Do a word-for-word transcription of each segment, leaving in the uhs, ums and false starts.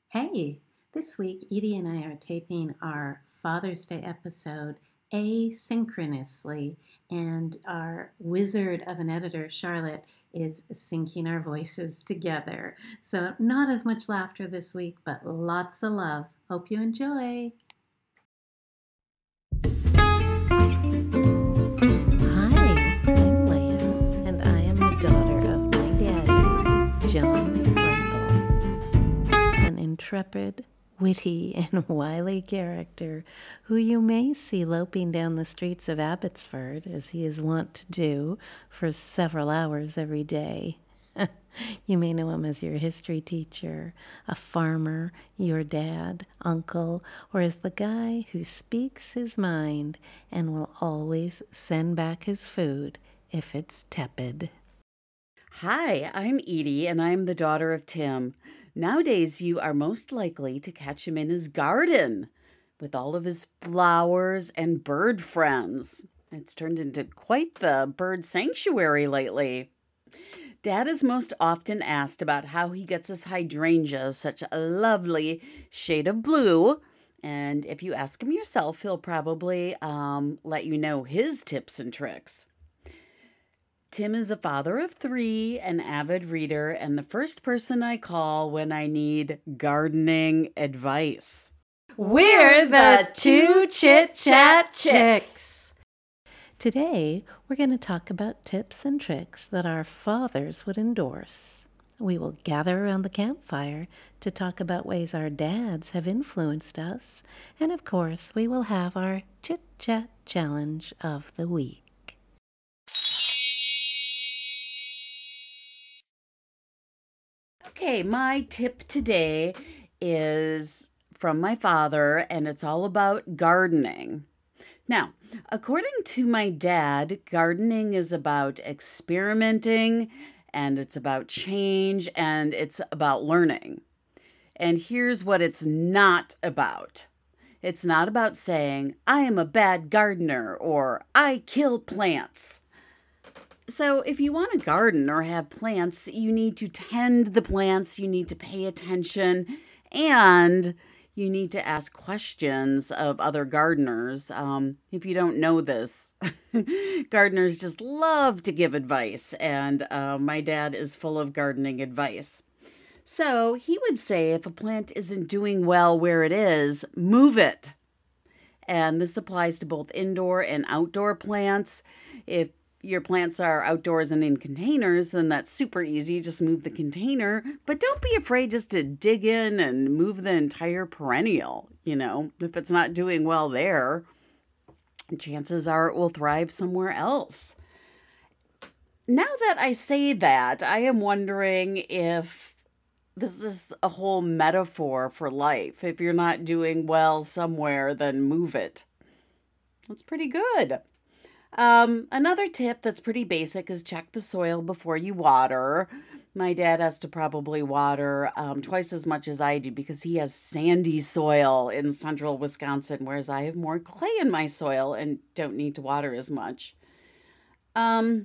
Hey, this week Edie and I are taping our Father's Day episode asynchronously, and our wizard of an editor, Charlotte, is syncing our voices together. So, not as much laughter this week, but lots of love. Hope you enjoy. Hi, I'm Leia, and I am the daughter of my daddy, John Rumble, an intrepid, witty, and wily character who you may see loping down the streets of Abbotsford, as he is wont to do, for several hours every day. You may know him as your history teacher, a farmer, your dad, uncle, or as the guy who speaks his mind and will always send back his food if it's tepid. Hi, I'm Edie, and I'm the daughter of Tim. Nowadays, you are most likely to catch him in his garden with all of his flowers and bird friends. It's turned into quite the bird sanctuary lately. Dad is most often asked about how he gets his hydrangeas such a lovely shade of blue. And if you ask him yourself, he'll probably um, let you know his tips and tricks. Tim is a father of three, an avid reader, and the first person I call when I need gardening advice. We're the Two Chit Chat Chicks. Today, we're going to talk about tips and tricks that our fathers would endorse. We will gather around the campfire to talk about ways our dads have influenced us, and of course, we will have our Chit Chat Challenge of the week. Okay, my tip today is from my father, and it's all about gardening. Now, according to my dad, gardening is about experimenting, and it's about change, and it's about learning. And here's what it's not about. It's not about saying, I am a bad gardener, or I kill plants. So if you want to garden or have plants, you need to tend the plants, you need to pay attention, and you need to ask questions of other gardeners. Um, if you don't know this, gardeners just love to give advice, and uh, my dad is full of gardening advice. So he would say if a plant isn't doing well where it is, move it. And this applies to both indoor and outdoor plants. If your plants are outdoors and in containers, then that's super easy. Just move the container, but don't be afraid just to dig in and move the entire perennial. You know, if it's not doing well there, chances are it will thrive somewhere else. Now that I say that, I am wondering if this is a whole metaphor for life. If you're not doing well somewhere, then move it. That's pretty good. Um, another tip that's pretty basic is check the soil before you water. My dad has to probably water um, twice as much as I do because he has sandy soil in central Wisconsin, whereas I have more clay in my soil and don't need to water as much. Um,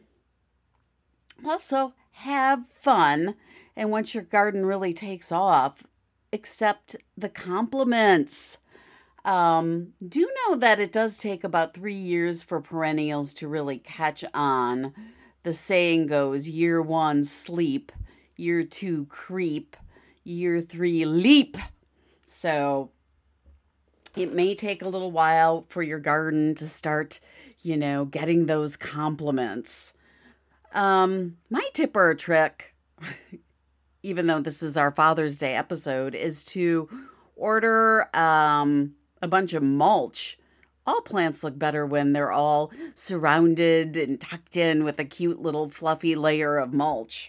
also, have fun. And once your garden really takes off, accept the compliments. Um, do know that it does take about three years for perennials to really catch on. The saying goes, year one, sleep, year two, creep, year three, leap. So it may take a little while for your garden to start, you know, getting those compliments. Um, my tip or trick, even though this is our Father's Day episode, is to order um, a bunch of mulch. All plants look better when they're all surrounded and tucked in with a cute little fluffy layer of mulch.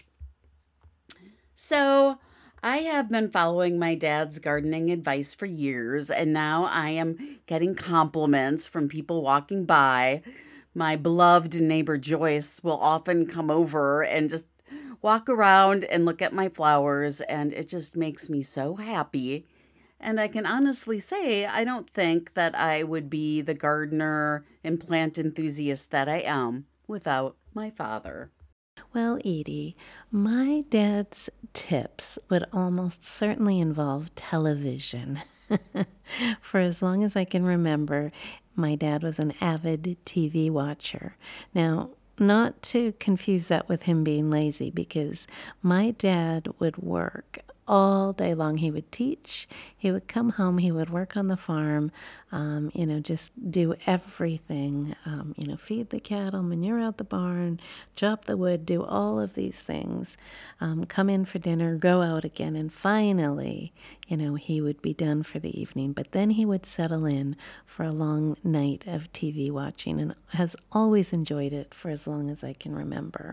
So I have been following my dad's gardening advice for years, and now I am getting compliments from people walking by. My beloved neighbor Joyce will often come over and just walk around and look at my flowers, and it just makes me so happy. And I can honestly say I don't think that I would be the gardener and plant enthusiast that I am without my father. Well, Edie, my dad's tips would almost certainly involve television. For as long as I can remember, my dad was an avid T V watcher. Now, not to confuse that with him being lazy, because my dad would work all day long. He would teach, he would come home, he would work on the farm, um, you know, just do everything, um, you know, feed the cattle, manure out the barn, chop the wood, do all of these things, um, come in for dinner, go out again, and finally, you know, he would be done for the evening. But then he would settle in for a long night of T V watching and has always enjoyed it for as long as I can remember.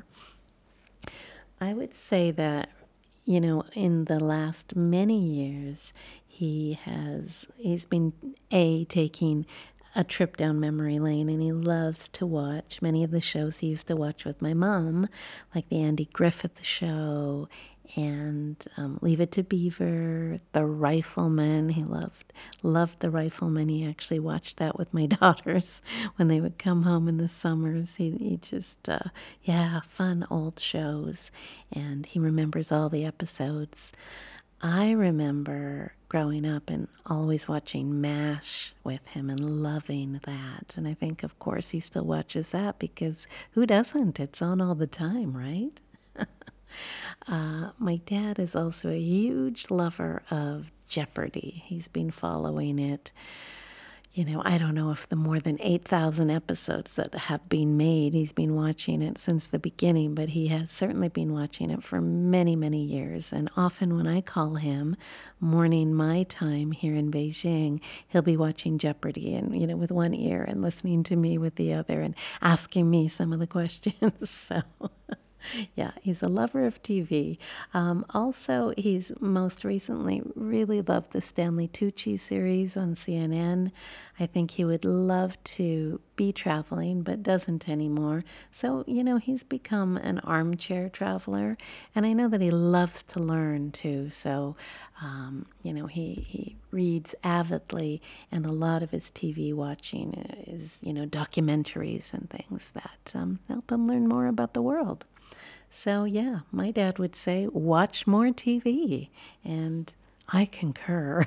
I would say that, you know, in the last many years, he has, he's been A, taking a trip down memory lane, and he loves to watch many of the shows he used to watch with my mom, like the Andy Griffith Show and um, Leave It to Beaver, The Rifleman. He loved loved The Rifleman. He actually watched that with my daughters when they would come home in the summers. He, he just, uh, yeah, fun old shows, and he remembers all the episodes. I remember growing up and always watching MASH with him and loving that. And I think, of course, he still watches that because who doesn't? It's on all the time, right? Uh, my dad is also a huge lover of Jeopardy. He's been following it. You know, I don't know if the more than eight thousand episodes that have been made, he's been watching it since the beginning, but he has certainly been watching it for many, many years. And often when I call him, morning my time here in Beijing, he'll be watching Jeopardy and, you know, with one ear and listening to me with the other and asking me some of the questions. So... yeah, he's a lover of T V. Um, also, he's most recently really loved the Stanley Tucci series on C N N. I think he would love to be traveling, but doesn't anymore. So, you know, he's become an armchair traveler. And I know that he loves to learn, too. So, um, you know, he, he reads avidly, and a lot of his T V watching is, you know, documentaries and things that um, help him learn more about the world. So, yeah, my dad would say, watch more T V, and I concur.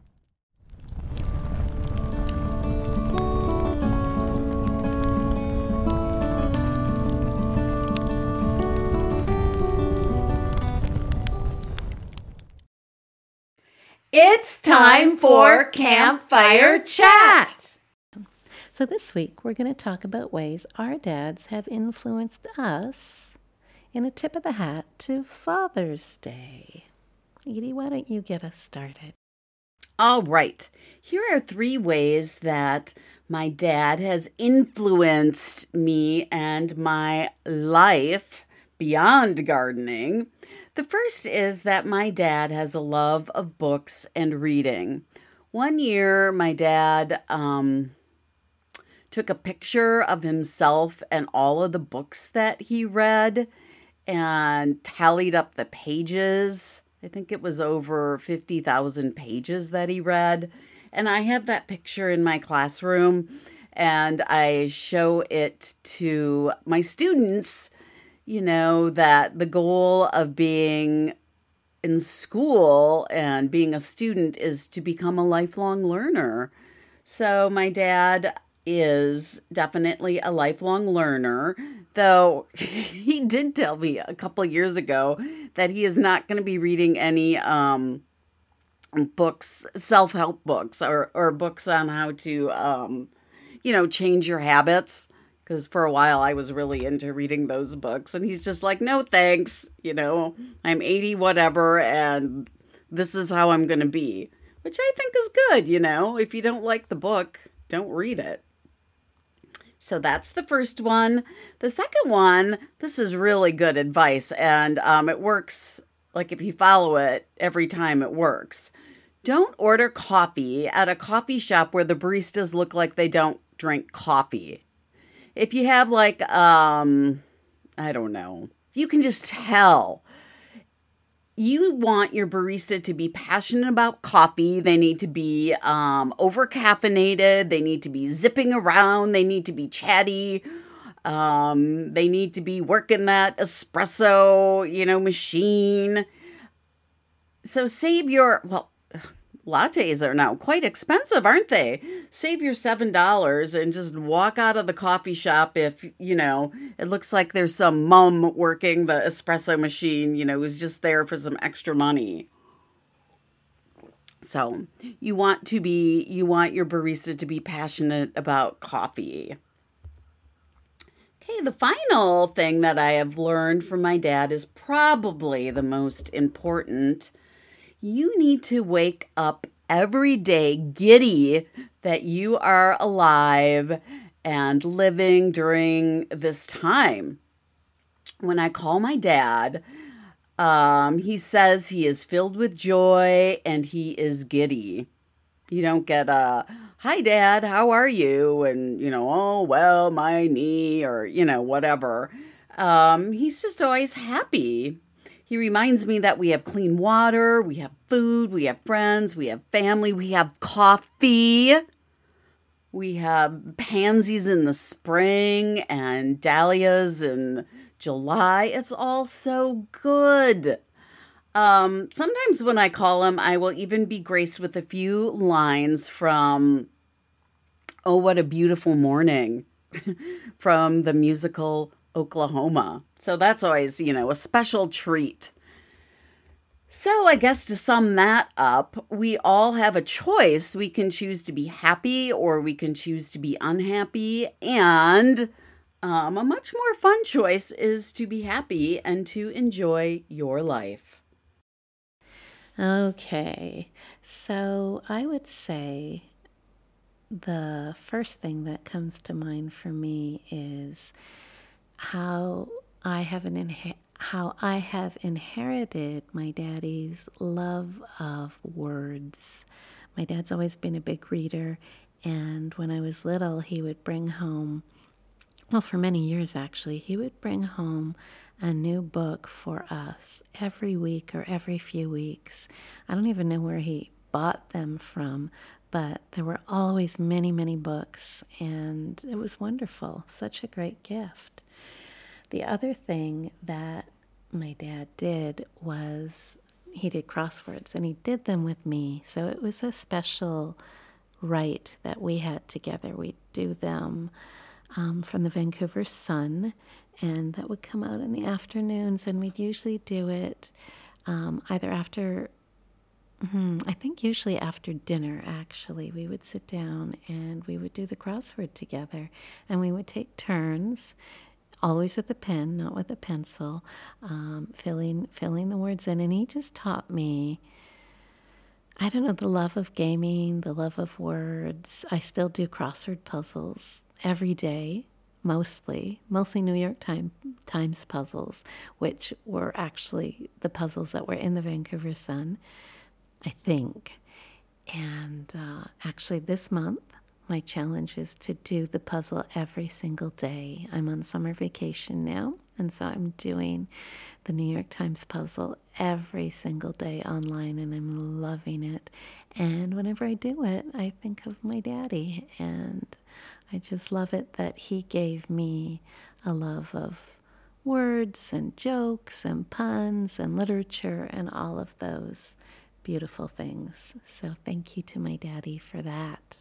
It's time for Campfire Chat. So this week, we're going to talk about ways our dads have influenced us in a tip of the hat to Father's Day. Edie, why don't you get us started? All right. Here are three ways that my dad has influenced me and my life beyond gardening. The first is that my dad has a love of books and reading. One year, my dad um, took a picture of himself and all of the books that he read and tallied up the pages. I think it was over fifty thousand pages that he read. And I have that picture in my classroom, and I show it to my students, you know, that the goal of being in school and being a student is to become a lifelong learner. So my dad is definitely a lifelong learner, though he did tell me a couple years ago that he is not going to be reading any um, books, self-help books, or, or books on how to, um, you know, change your habits. Because for a while I was really into reading those books, and he's just like, no, thanks. You know, I'm eighty, whatever, and this is how I'm going to be, which I think is good. You know, if you don't like the book, don't read it. So that's the first one. The second one, this is really good advice, and um, it works, like if you follow it, every time it works. Don't order coffee at a coffee shop where the baristas look like they don't drink coffee. If you have like, um, I don't know, you can just tell. You want your barista to be passionate about coffee. They need to be um, over-caffeinated. They need to be zipping around. They need to be chatty. Um, they need to be working that espresso, you know, machine. So save your, well, lattes are now quite expensive, aren't they? Save your seven dollars and just walk out of the coffee shop if, you know, it looks like there's some mum working the espresso machine, you know, who's just there for some extra money. So you want to be, you want your barista to be passionate about coffee. Okay, the final thing that I have learned from my dad is probably the most important. You need to wake up every day giddy that you are alive and living during this time. When I call my dad, um, he says he is filled with joy and he is giddy. You don't get a, hi, Dad, how are you? And, you know, oh, well, my knee, or, you know, whatever. Um, he's just always happy. He reminds me that we have clean water, we have food, we have friends, we have family, we have coffee. We have pansies in the spring and dahlias in July. It's all so good. Um, sometimes when I call him, I will even be graced with a few lines from Oh, What a Beautiful Morning from the musical Oklahoma. So that's always, you know, a special treat. So I guess to sum that up, we all have a choice. We can choose to be happy or we can choose to be unhappy. And um, a much more fun choice is to be happy and to enjoy your life. Okay, so I would say the first thing that comes to mind for me is how I have an inhe- how I have inherited my daddy's love of words. My dad's always been a big reader, and when I was little, he would bring home, well, for many years actually, he would bring home a new book for us every week or every few weeks. I don't even know where he bought them from, but there were always many, many books, and it was wonderful. Such a great gift. The other thing that my dad did was he did crosswords, and he did them with me. So it was a special rite that we had together. We'd do them um, from the Vancouver Sun, and that would come out in the afternoons, and we'd usually do it um, either after, hmm, I think usually after dinner, actually. We would sit down and we would do the crossword together, and we would take turns, always with a pen, not with a pencil, um, filling filling the words in. And he just taught me, I don't know, the love of gaming, the love of words. I still do crossword puzzles every day, mostly, mostly New York Time, Times puzzles, which were actually the puzzles that were in the Vancouver Sun, I think. And uh, actually this month, my challenge is to do the puzzle every single day. I'm on summer vacation now, and so I'm doing the New York Times puzzle every single day online, and I'm loving it. And whenever I do it, I think of my daddy, and I just love it that he gave me a love of words and jokes and puns and literature and all of those beautiful things. So thank you to my daddy for that.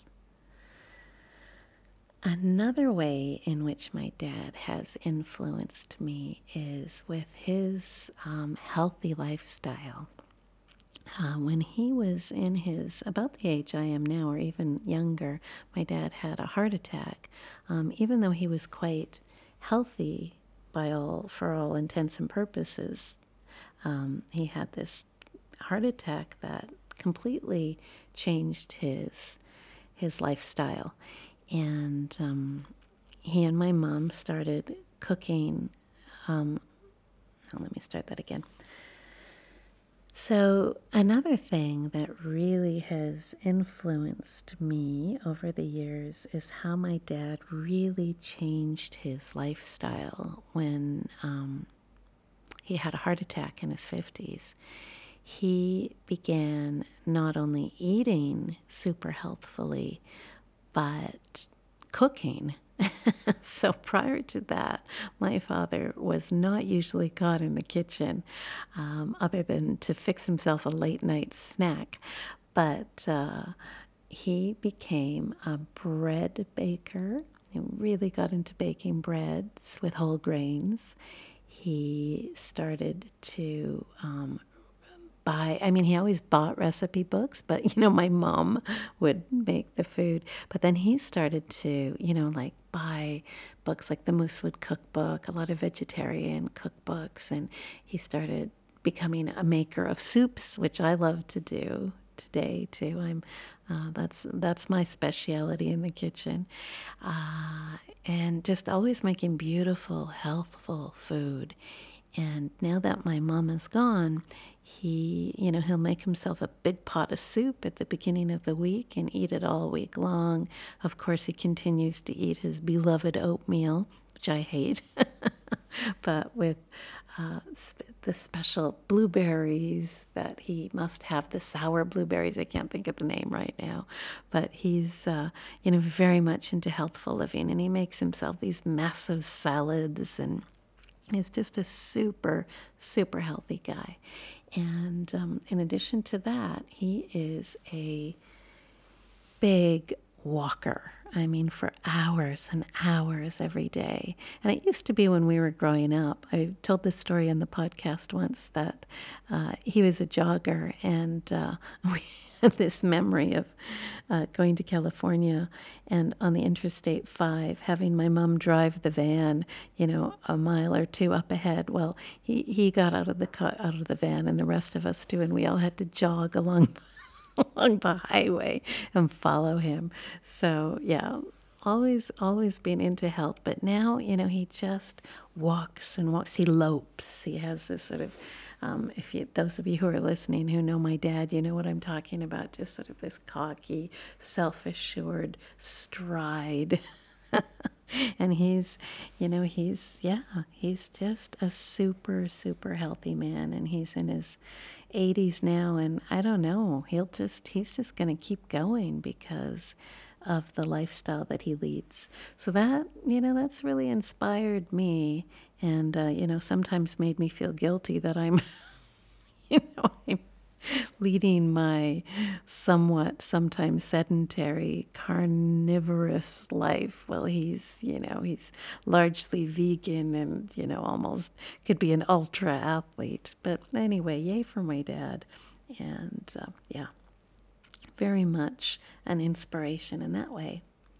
Another way in which my dad has influenced me is with his um, healthy lifestyle. Uh, when he was in his, about the age I am now, or even younger, my dad had a heart attack. Um, even though he was quite healthy by all, for all intents and purposes, um, he had this heart attack that completely changed his his lifestyle. And um, he and my mom started cooking. Um, oh, let me start that again. So another thing that really has influenced me over the years is how my dad really changed his lifestyle when um, he had a heart attack in his fifties. He began not only eating super healthfully, but cooking So prior to that, my father was not usually caught in the kitchen, um, other than to fix himself a late night snack. But uh, he became a bread baker. He really got into baking breads with whole grains. He started to um, buy, I mean, he always bought recipe books, but, you know, my mom would make the food. But then he started to, you know, like buy books like the Moosewood Cookbook, a lot of vegetarian cookbooks, and he started becoming a maker of soups, which I love to do today too. I'm uh, that's that's my specialty in the kitchen, uh, and just always making beautiful, healthful food. And now that my mom is gone, he, you know, he'll make himself a big pot of soup at the beginning of the week and eat it all week long. Of course, he continues to eat his beloved oatmeal, which I hate, but with uh, sp- the special blueberries that he must have, the sour blueberries. I can't think of the name right now, but he's, uh, you know, very much into healthful living, and he makes himself these massive salads, and he's just a super, super healthy guy. And um, in addition to that, he is a big walker. I mean, for hours and hours every day. And it used to be when we were growing up. I told this story on the podcast once that uh, he was a jogger, and uh, we had this memory of uh, going to California and on the Interstate five, having my mom drive the van, you know, a mile or two up ahead. Well, he, he got out of the car, out of the van, and the rest of us too, and we all had to jog along along the highway and follow him. So yeah, always always been into health, but now, you know, he just walks and walks. He lopes. He has this sort of um, if you, those of you who are listening who know my dad, you know what I'm talking about. Just sort of this cocky, self-assured stride. And he's, you know, he's, yeah, he's just a super, super healthy man. And he's in his eighties now. And I don't know, he'll just, he's just going to keep going because of the lifestyle that he leads. So that, you know, that's really inspired me. And, uh, you know, sometimes made me feel guilty that I'm, you know, I'm leading my somewhat sometimes sedentary carnivorous life. Well, he's, you know, he's largely vegan and, you know, almost could be an ultra athlete. But anyway, yay for my dad. And uh, yeah, very much an inspiration in that way.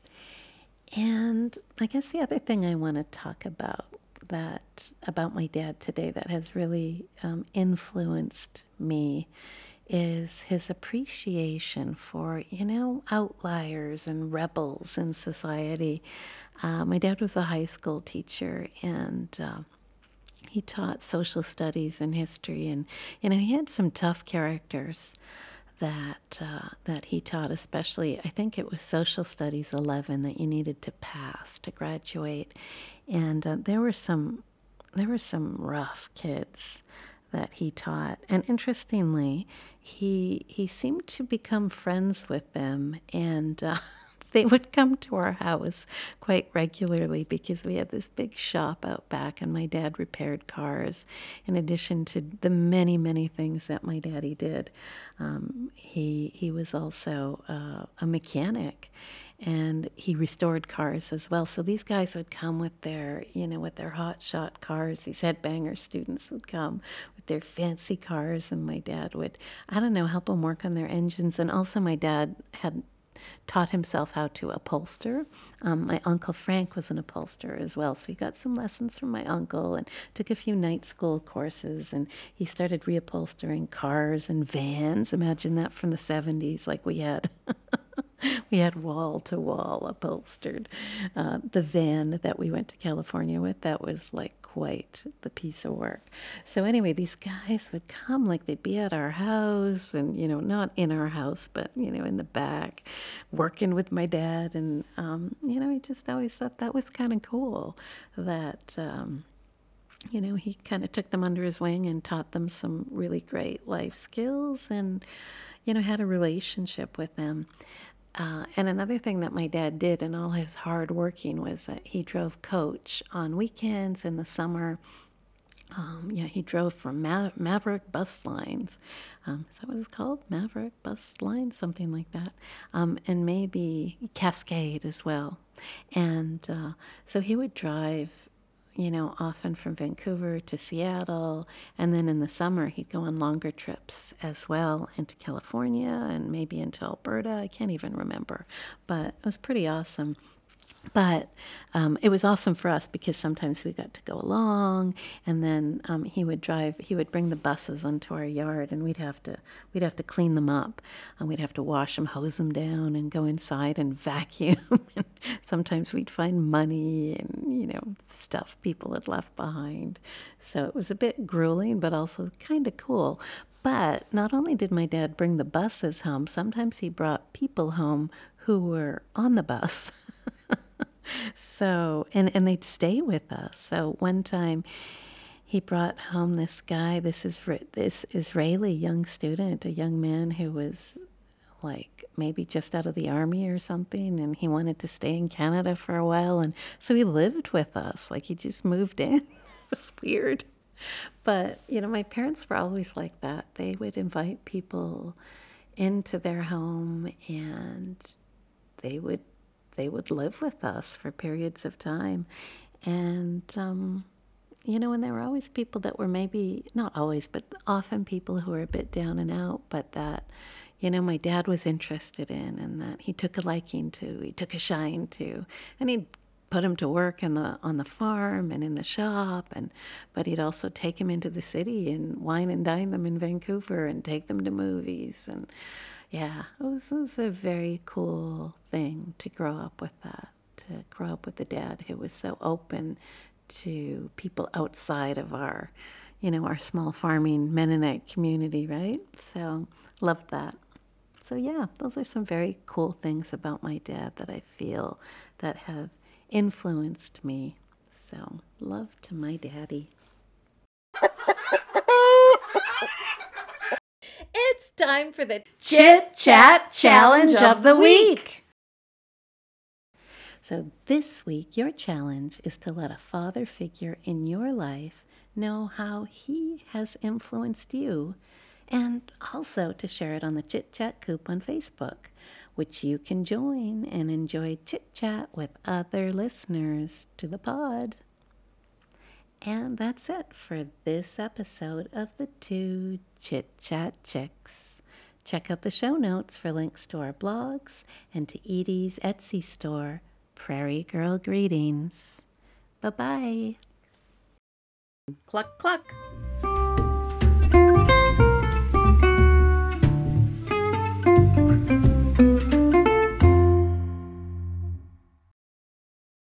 And I guess the other thing I want to talk about that about my dad today that has really um, influenced me is his appreciation for, you know, outliers and rebels in society. Uh, my dad was a high school teacher, and uh, he taught social studies and history, and, you know, he had some tough characters that uh, that he taught, especially I think it was social studies eleven that you needed to pass to graduate, and uh, there were some there were some rough kids that he taught, and interestingly, he he seemed to become friends with them, and uh, they would come to our house quite regularly because we had this big shop out back, and my dad repaired cars. In addition to the many, many things that my daddy did, um, he he was also uh, a mechanic, and he restored cars as well. So these guys would come with their, you know, with their hot shot cars. These headbanger students would come with their fancy cars, and my dad would, I don't know, help them work on their engines. And also my dad had taught himself how to upholster. Um, my uncle Frank was an upholsterer as well, so he got some lessons from my uncle and took a few night school courses, and he started reupholstering cars and vans. Imagine that from the seventies, like we had. We had wall-to-wall upholstered. Uh, the van that we went to California with, that was like quite the piece of work. So anyway, these guys would come, like they'd be at our house, and, you know, not in our house, but, you know, in the back, working with my dad. And, um, you know, I just always thought that was kind of cool that, um, you know, he kind of took them under his wing and taught them some really great life skills, and, you know, had a relationship with them. Uh, and another thing that my dad did in all his hard working was that he drove coach on weekends in the summer. Um, yeah, he drove for Ma- Maverick Bus Lines. Um, is that what it's called? Maverick Bus Lines? Something like that. Um, and maybe Cascade as well. And uh, so he would drive, you know, often from Vancouver to Seattle. And then in the summer, he'd go on longer trips as well into California and maybe into Alberta. I can't even remember. But it was pretty awesome. But um, it was awesome for us because sometimes we got to go along, and then um, he would drive. He would bring the buses onto our yard, and we'd have to we'd have to clean them up, and we'd have to wash them, hose them down, and go inside and vacuum. And sometimes we'd find money and you know stuff people had left behind. So it was a bit grueling, but also kind of cool. But not only did my dad bring the buses home, sometimes he brought people home who were on the bus. So, and, and they'd stay with us. So one time he brought home this guy, this is this Israeli young student, a young man who was like maybe just out of the army or something, and he wanted to stay in Canada for a while, and so he lived with us. Like he just moved in. It was weird. But, you know, my parents were always like that. They would invite people into their home, and they would they would live with us for periods of time. And, um, you know, and there were always people that were maybe, not always, but often people who were a bit down and out, but that, you know, my dad was interested in and that he took a liking to, he took a shine to, and he'd put him to work in the on the farm and in the shop, and but he'd also take him into the city and wine and dine them in Vancouver and take them to movies. And yeah, it was, it was a very cool thing to grow up with that, to grow up with a dad who was so open to people outside of our, you know, our small farming Mennonite community, right? So loved that. So yeah, those are some very cool things about my dad that I feel that have influenced me. So love to my daddy. It's time for the Chit Chat Challenge of the Week. So this week, your challenge is to let a father figure in your life know how he has influenced you, and also to share it on the Chit Chat Coop on Facebook, which you can join and enjoy chit chat with other listeners to the pod. And that's it for this episode of the Two Chit Chat Chicks. Check out the show notes for links to our blogs and to Edie's Etsy store, Prairie Girl Greetings. Bye-bye. Cluck, cluck.